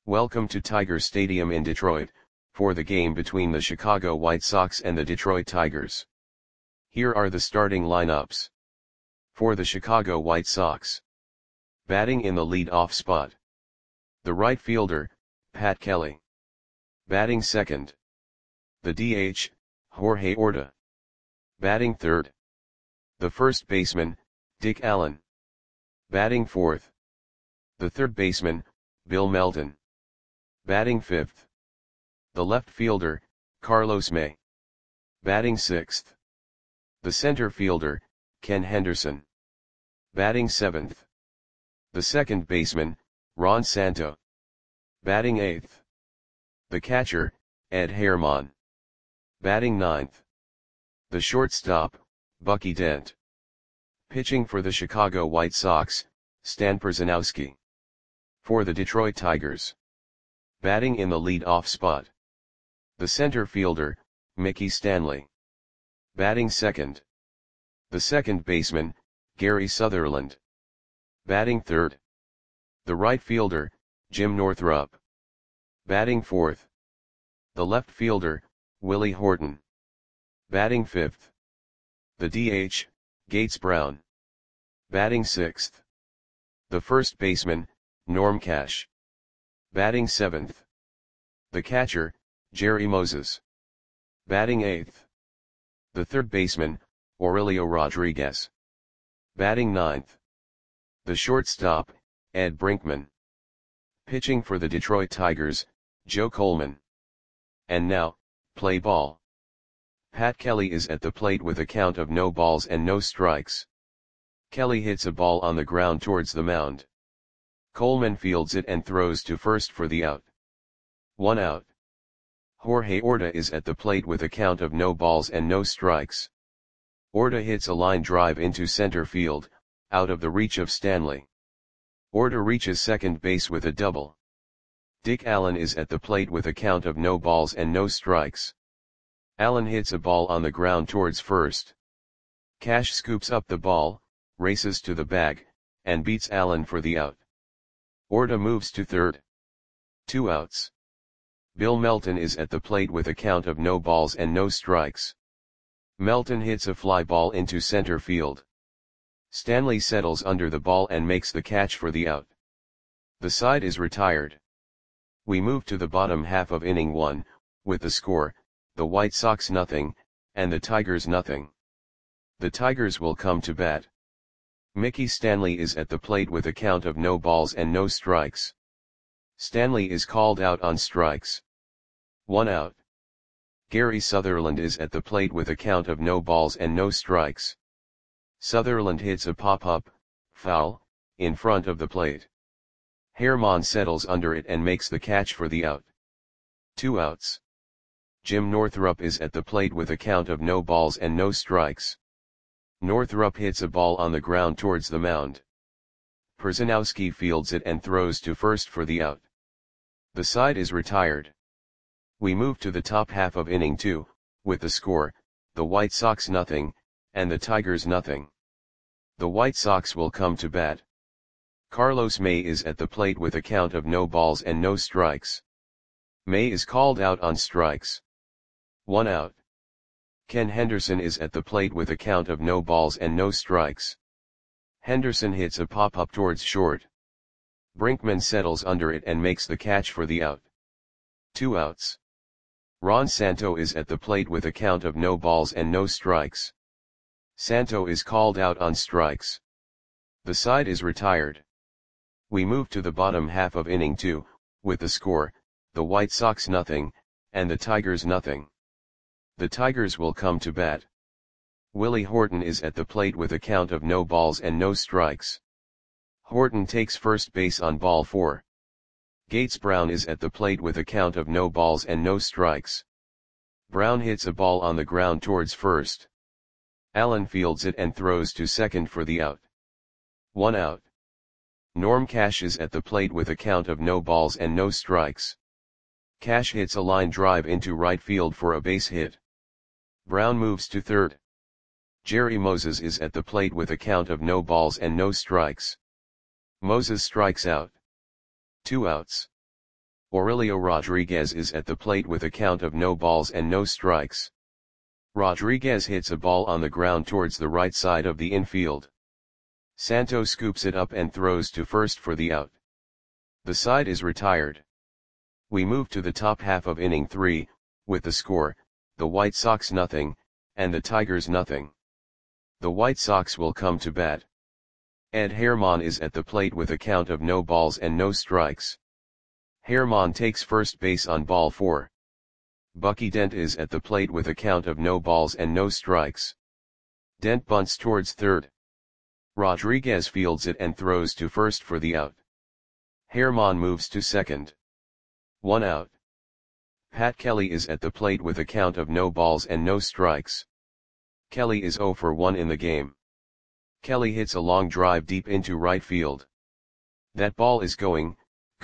Welcome to Tiger Stadium in Detroit, for the game between the Chicago White Sox and the Detroit Tigers. Here are the starting lineups. For the Chicago White Sox. Batting in the lead-off spot. The right fielder, Pat Kelly. Batting second. The DH, Jorge Orta. Batting third. The first baseman, Dick Allen. Batting fourth. The third baseman, Bill Melton. Batting fifth. The left fielder, Carlos May. Batting sixth. The center fielder, Ken Henderson. Batting seventh. The second baseman, Ron Santo. Batting eighth. The catcher, Ed Herman. Batting ninth. The shortstop, Bucky Dent. Pitching for the Chicago White Sox, Stan Przanowski. For the Detroit Tigers. Batting in the lead-off spot. The center fielder, Mickey Stanley. Batting second. The second baseman, Gary Sutherland. Batting third. The right fielder, Jim Northrup. Batting fourth. The left fielder, Willie Horton. Batting fifth. The DH, Gates Brown. Batting sixth. The first baseman, Norm Cash. Batting seventh. The catcher, Jerry Moses. Batting eighth. The third baseman, Aurelio Rodriguez. Batting ninth. The shortstop, Ed Brinkman. Pitching for the Detroit Tigers, Joe Coleman. And now, play ball. Pat Kelly is at the plate with a count of no balls and no strikes. Kelly hits a ball on the ground towards the mound. Coleman fields it and throws to first for the out. 1 out. Jorge Orta is at the plate with a count of no balls and no strikes. Orta hits a line drive into center field, out of the reach of Stanley. Orta reaches second base with a double. Dick Allen is at the plate with a count of no balls and no strikes. Allen hits a ball on the ground towards first. Cash scoops up the ball, races to the bag, and beats Allen for the out. Orta moves to third. 2 outs. Bill Melton is at the plate with a count of no balls and no strikes. Melton hits a fly ball into center field. Stanley settles under the ball and makes the catch for the out. The side is retired. We move to the bottom half of inning 1, with the score, the White Sox 0, and the Tigers 0. The Tigers will come to bat. Mickey Stanley is at the plate with a count of no balls and no strikes. Stanley is called out on strikes. 1 out. Gary Sutherland is at the plate with a count of no balls and no strikes. Sutherland hits a pop-up, foul, in front of the plate. Herman settles under it and makes the catch for the out. 2 outs. Jim Northrup is at the plate with a count of no balls and no strikes. Northrup hits a ball on the ground towards the mound. Przanowski fields it and throws to first for the out. The side is retired. We move to the top half of inning 2, with the score, the White Sox 0, and the Tigers 0. The White Sox will come to bat. Carlos May is at the plate with a count of no balls and no strikes. May is called out on strikes. 1 out. Ken Henderson is at the plate with a count of no balls and no strikes. Henderson hits a pop-up towards short. Brinkman settles under it and makes the catch for the out. 2 outs. Ron Santo is at the plate with a count of no balls and no strikes. Santo is called out on strikes. The side is retired. We move to the bottom half of inning 2, with the score, the White Sox 0, and the Tigers 0. The Tigers will come to bat. Willie Horton is at the plate with a count of no balls and no strikes. Horton takes first base on ball 4. Gates Brown is at the plate with a count of no balls and no strikes. Brown hits a ball on the ground towards first. Allen fields it and throws to second for the out. 1 out. Norm Cash is at the plate with a count of no balls and no strikes. Cash hits a line drive into right field for a base hit. Brown moves to third. Jerry Moses is at the plate with a count of no balls and no strikes. Moses strikes out. 2 outs. Aurelio Rodriguez is at the plate with a count of no balls and no strikes. Rodriguez hits a ball on the ground towards the right side of the infield. Santo scoops it up and throws to first for the out. The side is retired. We move to the top half of inning 3, with the score, the White Sox nothing, and the Tigers nothing. The White Sox will come to bat. Ed Herman is at the plate with a count of no balls and no strikes. Herman takes first base on ball 4. Bucky Dent is at the plate with a count of no balls and no strikes. Dent bunts towards third. Rodriguez fields it and throws to first for the out. Herman moves to second. 1 out. Pat Kelly is at the plate with a count of no balls and no strikes. Kelly is 0 for 1 in the game. Kelly hits a long drive deep into right field. That ball is going,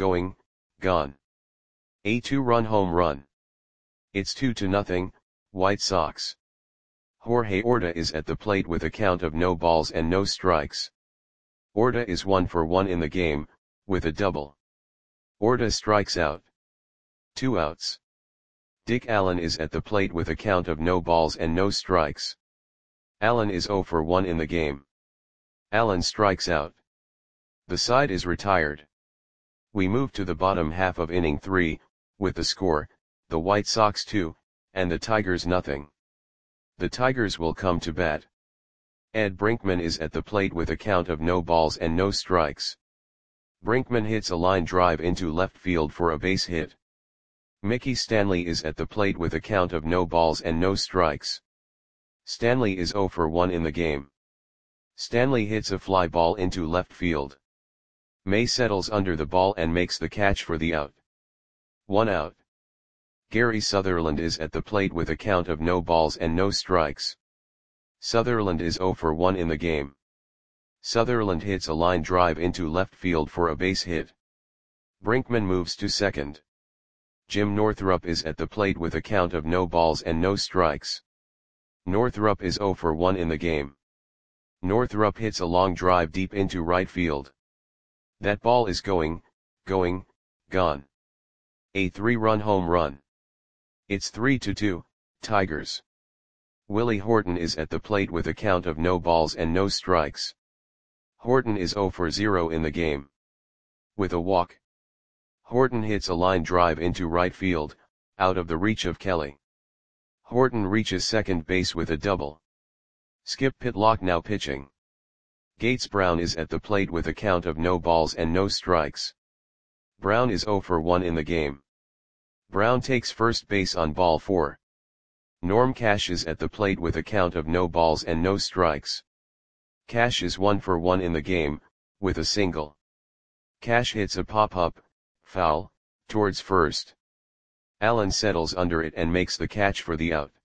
gone. A 2-run home run. It's 2-0, White Sox. Jorge Orta is at the plate with a count of no balls and no strikes. Orta is 1 for 1 in the game, with a double. Orta strikes out. 2 outs. Dick Allen is at the plate with a count of no balls and no strikes. Allen is 0 for 1 in the game. Allen strikes out. The side is retired. We move to the bottom half of inning 3, with the score, the White Sox 2, and the Tigers nothing. The Tigers will come to bat. Ed Brinkman is at the plate with a count of no balls and no strikes. Brinkman hits a line drive into left field for a base hit. Mickey Stanley is at the plate with a count of no balls and no strikes. Stanley is 0 for 1 in the game. Stanley hits a fly ball into left field. May settles under the ball and makes the catch for the out. 1 out. Gary Sutherland is at the plate with a count of no balls and no strikes. Sutherland is 0 for 1 in the game. Sutherland hits a line drive into left field for a base hit. Brinkman moves to second. Jim Northrup is at the plate with a count of no balls and no strikes. Northrup is 0 for 1 in the game. Northrup hits a long drive deep into right field. That ball is going, gone. A 3-run home run. It's 3-2, Tigers. Willie Horton is at the plate with a count of no balls and no strikes. Horton is 0 for 0 in the game. With a walk. Horton hits a line drive into right field, out of the reach of Kelly. Horton reaches second base with a double. Skip Pitlock now pitching. Gates Brown is at the plate with a count of no balls and no strikes. Brown is 0 for 1 in the game. Brown takes first base on ball 4. Norm Cash is at the plate with a count of no balls and no strikes. Cash is 1 for 1 in the game, with a single. Cash hits a pop-up, foul, towards first. Allen settles under it and makes the catch for the out.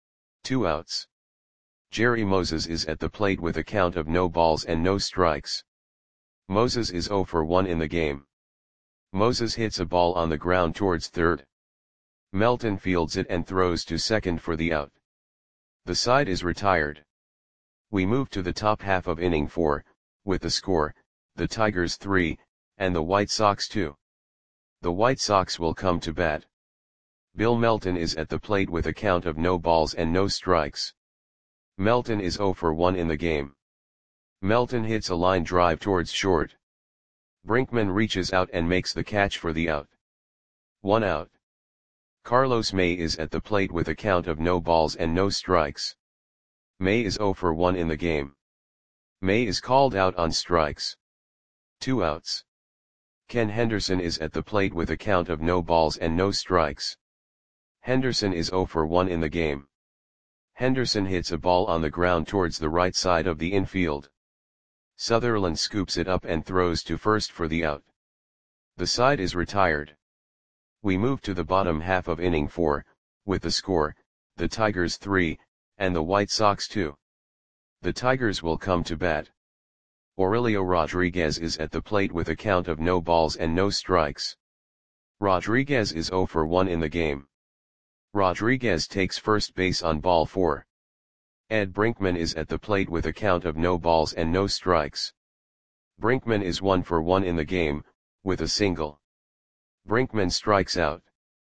2 outs. Jerry Moses is at the plate with a count of no balls and no strikes. Moses is 0 for 1 in the game. Moses hits a ball on the ground towards third. Melton fields it and throws to second for the out. The side is retired. We move to the top half of inning 4, with the score, the Tigers 3, and the White Sox 2. The White Sox will come to bat. Bill Melton is at the plate with a count of no balls and no strikes. Melton is 0 for 1 in the game. Melton hits a line drive towards short. Brinkman reaches out and makes the catch for the out. 1 out. Carlos May is at the plate with a count of no balls and no strikes. May is 0 for 1 in the game. May is called out on strikes. 2 outs. Ken Henderson is at the plate with a count of no balls and no strikes. Henderson is 0 for 1 in the game. Henderson hits a ball on the ground towards the right side of the infield. Sutherland scoops it up and throws to first for the out. The side is retired. We move to the bottom half of inning 4, with the score, the Tigers 3, and the White Sox 2. The Tigers will come to bat. Aurelio Rodriguez is at the plate with a count of no balls and no strikes. Rodriguez is 0 for 1 in the game. Rodriguez takes first base on ball 4. Ed Brinkman is at the plate with a count of no balls and no strikes. Brinkman is 1 for 1 in the game, with a single. Brinkman strikes out.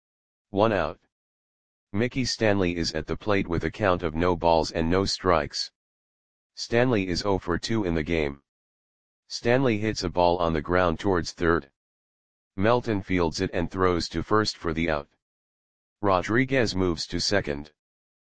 1 out. Mickey Stanley is at the plate with a count of no balls and no strikes. Stanley is 0 for 2 in the game. Stanley hits a ball on the ground towards third. Melton fields it and throws to first for the out. Rodriguez moves to second.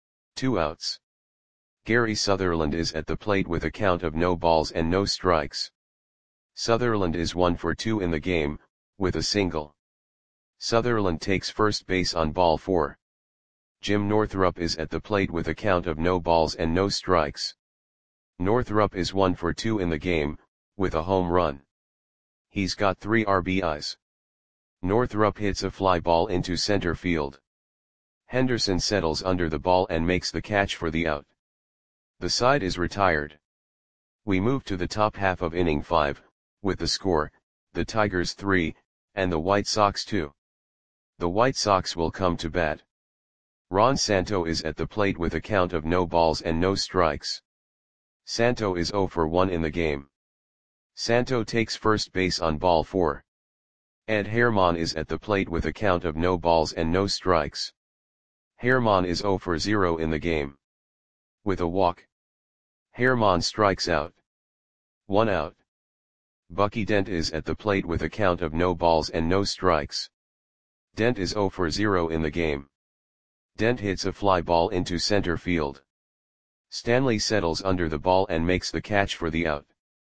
2 outs. Gary Sutherland is at the plate with a count of no balls and no strikes. Sutherland is 1 for 2 in the game, with a single. Sutherland takes first base on ball 4. Jim Northrup is at the plate with a count of no balls and no strikes. Northrup is 1 for 2 in the game, with a home run. He's got 3 RBIs. Northrup hits a fly ball into center field. Henderson settles under the ball and makes the catch for the out. The side is retired. We move to the top half of inning 5, with the score, the Tigers 3, and the White Sox 2. The White Sox will come to bat. Ron Santo is at the plate with a count of no balls and no strikes. Santo is 0 for 1 in the game. Santo takes first base on ball 4. Ed Herman is at the plate with a count of no balls and no strikes. Herman is 0 for 0 in the game. With a walk. Herman strikes out. 1 out. Bucky Dent is at the plate with a count of no balls and no strikes. Dent is 0 for 0 in the game. Dent hits a fly ball into center field. Stanley settles under the ball and makes the catch for the out.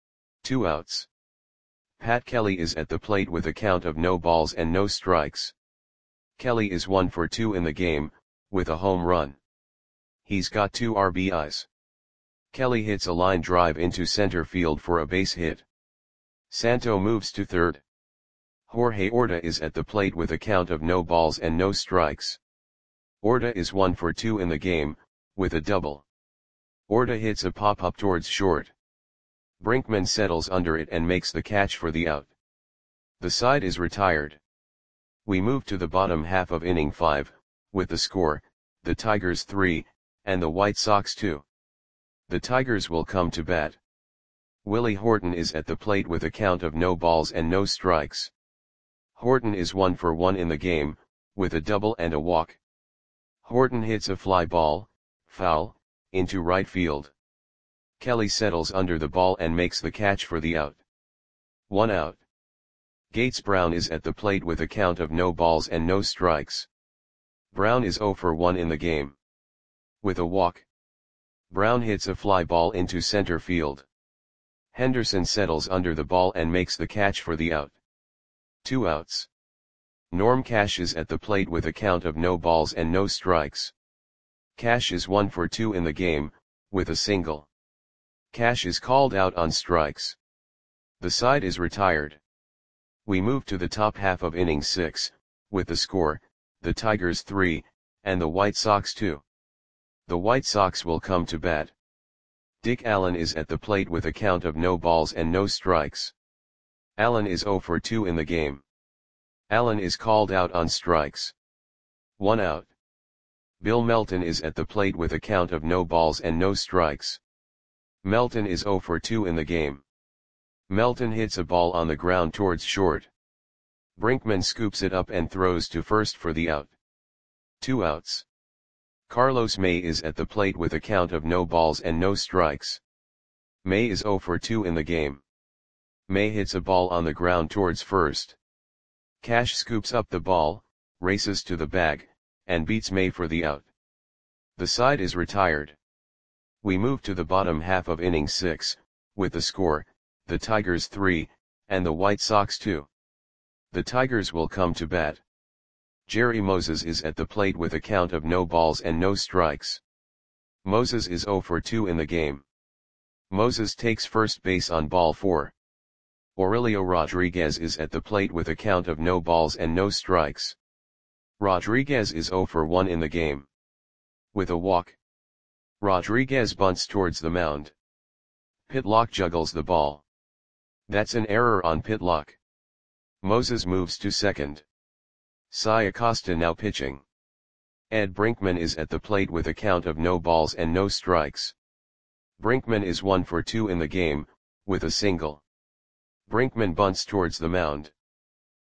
2 outs. Pat Kelly is at the plate with a count of no balls and no strikes. Kelly is 1 for 2 in the game, with a home run. He's got 2 RBIs. Kelly hits a line drive into center field for a base hit. Santo moves to third. Jorge Orta is at the plate with a count of no balls and no strikes. Orta is 1 for 2 in the game, with a double. Orta hits a pop-up towards short. Brinkman settles under it and makes the catch for the out. The side is retired. We move to the bottom half of inning 5, with the score, the Tigers 3, and the White Sox 2. The Tigers will come to bat. Willie Horton is at the plate with a count of no balls and no strikes. Horton is 1 for 1 in the game, with a double and a walk. Horton hits a fly ball, foul, into right field. Kelly settles under the ball and makes the catch for the out. 1 out. Gates Brown is at the plate with a count of no balls and no strikes. Brown is 0 for 1 in the game. With a walk. Brown hits a fly ball into center field. Henderson settles under the ball and makes the catch for the out. 2 outs. Norm Cash is at the plate with a count of no balls and no strikes. Cash is 1 for 2 in the game, with a single. Cash is called out on strikes. The side is retired. We move to the top half of inning 6, with the score, the Tigers 3, and the White Sox 2. The White Sox will come to bat. Dick Allen is at the plate with a count of no balls and no strikes. Allen is 0 for 2 in the game. Allen is called out on strikes. 1 out. Bill Melton is at the plate with a count of no balls and no strikes. Melton is 0 for 2 in the game. Melton hits a ball on the ground towards short. Brinkman scoops it up and throws to first for the out. 2 outs. Carlos May is at the plate with a count of no balls and no strikes. May is 0 for 2 in the game. May hits a ball on the ground towards first. Cash scoops up the ball, races to the bag, and beats May for the out. The side is retired. We move to the bottom half of inning 6, with the score, the Tigers 3, and the White Sox 2. The Tigers will come to bat. Jerry Moses is at the plate with a count of no balls and no strikes. Moses is 0 for 2 in the game. Moses takes first base on ball 4. Aurelio Rodriguez is at the plate with a count of no balls and no strikes. Rodriguez is 0 for 1 in the game. With a walk. Rodriguez bunts towards the mound. Pitlock juggles the ball. That's an error on Pitlock. Moses moves to second. Cy Acosta now pitching. Ed Brinkman is at the plate with a count of no balls and no strikes. Brinkman is 1 for 2 in the game, with a single. Brinkman bunts towards the mound.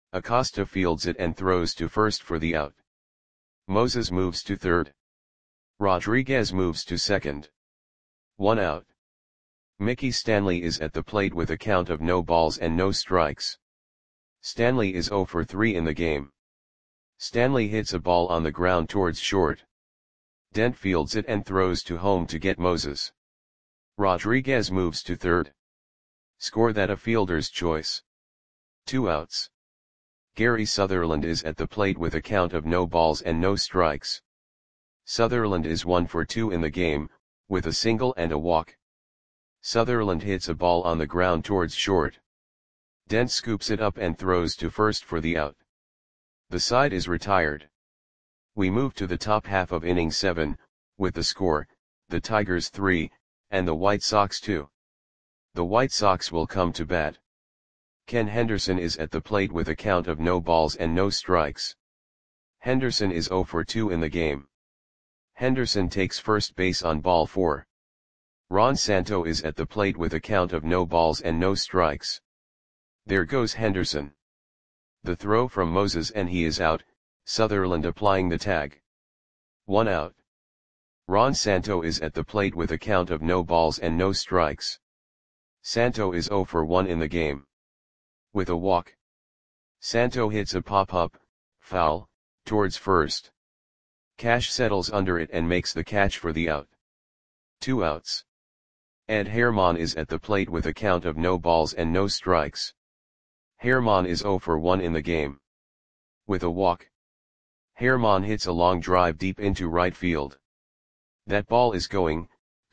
Acosta fields it and throws to first for the out. Moses moves to third. Rodriguez moves to second. 1 out. Mickey Stanley is at the plate with a count of no balls and no strikes. Stanley is 0 for 3 in the game. Stanley hits a ball on the ground towards short. Dent fields it and throws to home to get Moses. Rodriguez moves to third. Score that a fielder's choice. 2 outs. Gary Sutherland is at the plate with a count of no balls and no strikes. Sutherland is 1 for 2 in the game, with a single and a walk. Sutherland hits a ball on the ground towards short. Dent scoops it up and throws to first for the out. The side is retired. We move to the top half of inning 7, with the score, the Tigers 3, and the White Sox 2. The White Sox will come to bat. Ken Henderson is at the plate with a count of no balls and no strikes. Henderson is 0 for 2 in the game. Henderson takes first base on ball 4. Ron Santo is at the plate with a count of no balls and no strikes. There goes Henderson. The throw from Moses and he is out, Sutherland applying the tag. 1 out. Ron Santo is at the plate with a count of no balls and no strikes. Santo is 0 for 1 in the game. With a walk. Santo hits a pop-up, foul, towards first. Cash settles under it and makes the catch for the out. 2 outs. Ed Herman is at the plate with a count of no balls and no strikes. Herman is 0 for 1 in the game. With a walk. Herman hits a long drive deep into right field. That ball is gone.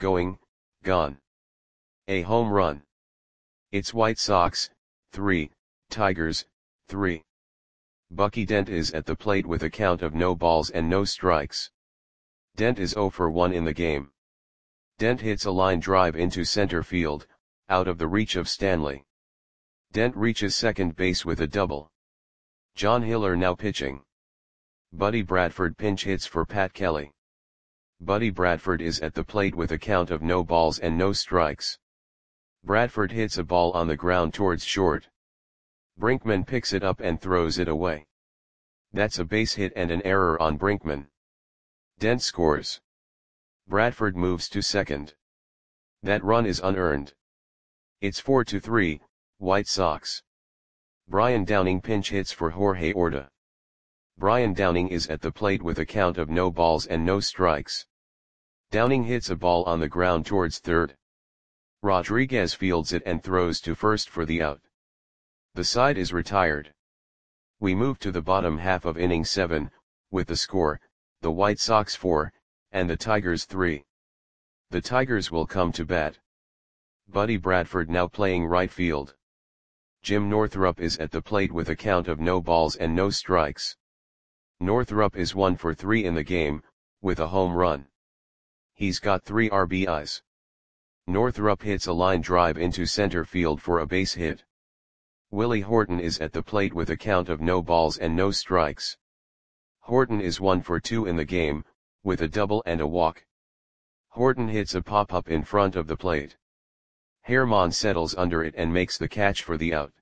A home run. It's White Sox, 3, Tigers, 3. Bucky Dent is at the plate with a count of no balls and no strikes. Dent is 0 for 1 in the game. Dent hits a line drive into center field, out of the reach of Stanley. Dent reaches second base with a double. John Hiller now pitching. Buddy Bradford pinch hits for Pat Kelly. Buddy Bradford is at the plate with a count of no balls and no strikes. Bradford hits a ball on the ground towards short. Brinkman picks it up and throws it away. That's a base hit and an error on Brinkman. Dent scores. Bradford moves to second. That run is unearned. It's 4-3, White Sox. Brian Downing pinch hits for Jorge Orta. Brian Downing is at the plate with a count of no balls and no strikes. Downing hits a ball on the ground towards third. Rodriguez fields it and throws to first for the out. The side is retired. We move to the bottom half of inning 7, with the score, the White Sox 4, and the Tigers 3. The Tigers will come to bat. Buddy Bradford now playing right field. Jim Northrup is at the plate with a count of no balls and no strikes. Northrup is 1 for 3 in the game, with a home run. He's got 3 RBIs. Northrup hits a line drive into center field for a base hit. Willie Horton is at the plate with a count of no balls and no strikes. Horton is 1 for 2 in the game, with a double and a walk. Horton hits a pop-up in front of the plate. Herman settles under it and makes the catch for the out.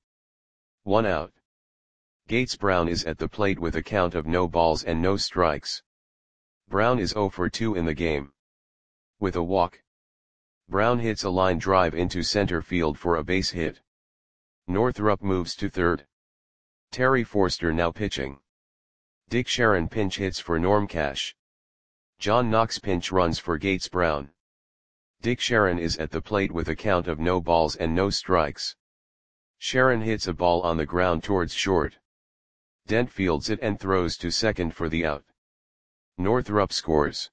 1 out. Gates Brown is at the plate with a count of no balls and no strikes. Brown is 0 for 2 in the game. With a walk. Brown hits a line drive into center field for a base hit. Northrup moves to third. Terry Forster now pitching. Dick Sharon pinch hits for Norm Cash. John Knox pinch runs for Gates Brown. Dick Sharon is at the plate with a count of no balls and no strikes. Sharon hits a ball on the ground towards short. Dent fields it and throws to second for the out. Northrup scores.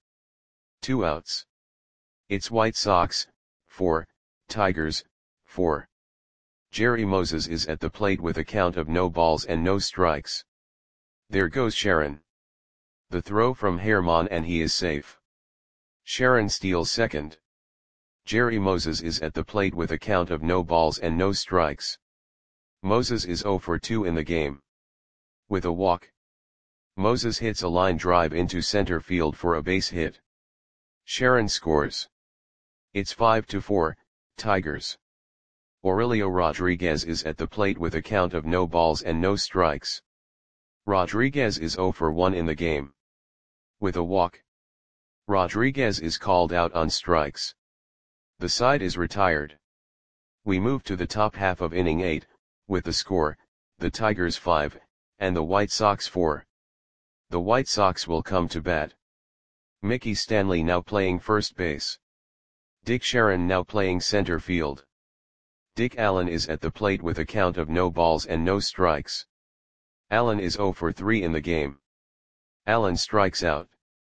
2 outs. It's White Sox, 4, Tigers, 4. Jerry Moses is at the plate with a count of no balls and no strikes. There goes Sharon. The throw from Herman and he is safe. Sharon steals second. Jerry Moses is at the plate with a count of no balls and no strikes. Moses is 0 for 2 in the game. With a walk. Moses hits a line drive into center field for a base hit. Sharon scores. It's 5-4, Tigers. Aurelio Rodriguez is at the plate with a count of no balls and no strikes. Rodriguez is 0 for 1 in the game. With a walk, Rodriguez is called out on strikes. The side is retired. We move to the top half of inning 8, with the score, the Tigers 5, and the White Sox 4. The White Sox will come to bat. Mickey Stanley now playing first base. Dick Sharon now playing center field. Dick Allen is at the plate with a count of no balls and no strikes. Allen is 0 for 3 in the game. Allen strikes out.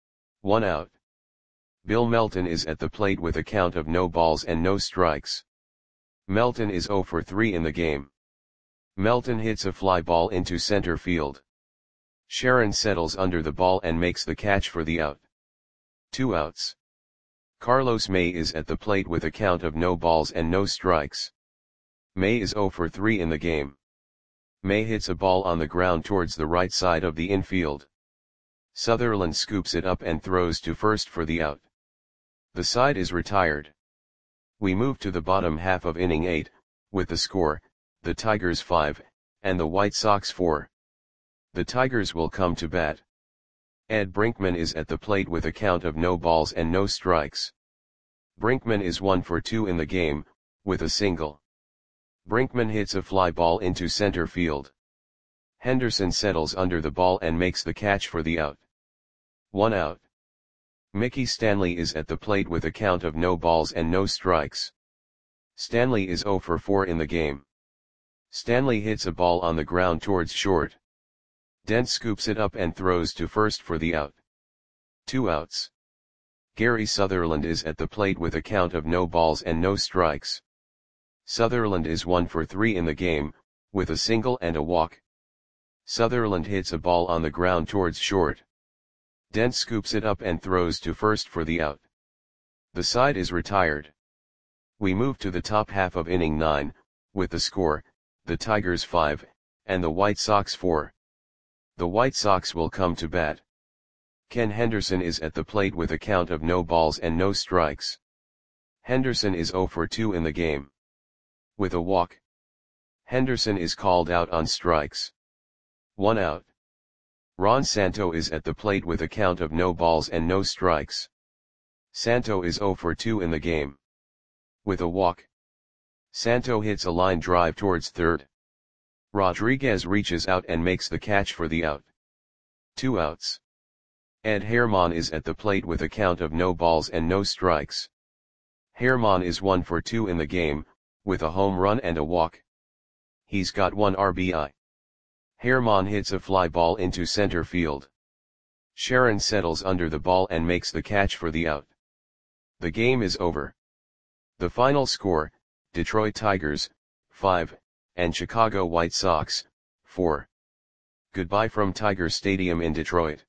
1 out. Bill Melton is at the plate with a count of no balls and no strikes. Melton is 0 for 3 in the game. Melton hits a fly ball into center field. Sharon settles under the ball and makes the catch for the out. 2 outs. Carlos May is at the plate with a count of no balls and no strikes. May is 0 for 3 in the game. May hits a ball on the ground towards the right side of the infield. Sutherland scoops it up and throws to first for the out. The side is retired. We move to the bottom half of inning 8, with the score, the Tigers 5, and the White Sox 4. The Tigers will come to bat. Ed Brinkman is at the plate with a count of no balls and no strikes. Brinkman is 1 for 2 in the game, with a single. Brinkman hits a fly ball into center field. Henderson settles under the ball and makes the catch for the out. 1 out. Mickey Stanley is at the plate with a count of no balls and no strikes. Stanley is 0 for 4 in the game. Stanley hits a ball on the ground towards short. Dent scoops it up and throws to first for the out. 2 outs. Gary Sutherland is at the plate with a count of no balls and no strikes. Sutherland is 1 for 3 in the game, with a single and a walk. Sutherland hits a ball on the ground towards short. Dent scoops it up and throws to first for the out. The side is retired. We move to the top half of inning 9, with the score, the Tigers 5, and the White Sox 4. The White Sox will come to bat. Ken Henderson is at the plate with a count of no balls and no strikes. Henderson is 0 for 2 in the game. With a walk, Henderson is called out on strikes. 1 out. Ron Santo is at the plate with a count of no balls and no strikes. Santo is 0 for 2 in the game. With a walk, Santo hits a line drive towards third. Rodriguez reaches out and makes the catch for the out. 2 outs. Ed Herman is at the plate with a count of no balls and no strikes. Herman is 1 for 2 in the game, with a home run and a walk. He's got 1 RBI. Herman hits a fly ball into center field. Sharon settles under the ball and makes the catch for the out. The game is over. The final score, Detroit Tigers, 5, and Chicago White Sox, 4. Goodbye from Tiger Stadium in Detroit.